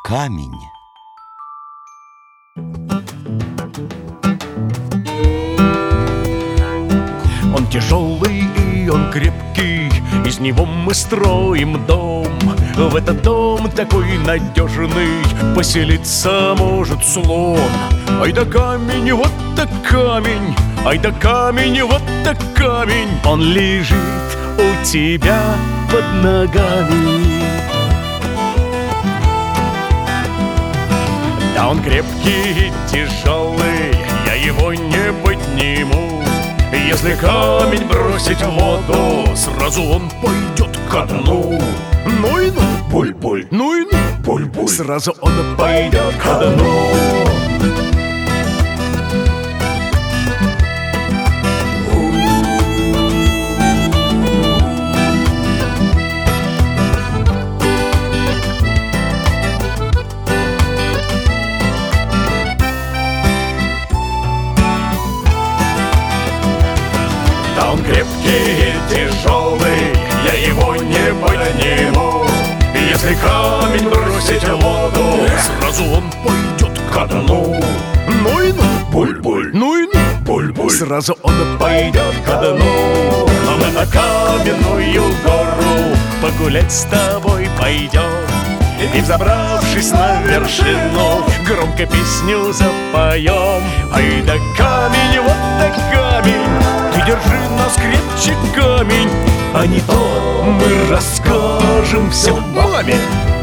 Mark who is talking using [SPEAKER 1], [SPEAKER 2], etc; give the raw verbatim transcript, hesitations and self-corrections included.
[SPEAKER 1] камень.
[SPEAKER 2] Он тяжелый и он крепкий, из него мы строим дом. В этот дом такой надежный поселиться может слон. Ай да камень, вот так камень, ай да камень, вот так камень. Он лежит у тебя под ногами. Да он крепкий и тяжелый, я его не подниму. Если камень бросить в воду, сразу он пойдет ко дну. Ну и ну, буль-буль, ну и ну, буль-буль, сразу он пойдет ко дну. Да он крепкий и тяжелый, я его не подниму. Если камень бросить в воду, сразу он пойдет ко дну. Ну и ну, буль-буль, ну и ну, буль-буль, сразу он пойдет ко дну. А мы на каменную гору погулять с тобой пойдем. И, взобравшись на вершину, громко песню запоем. Ай да камень, вот так камень, ты держи нас крепче, камень, а не то мы расскажем все маме.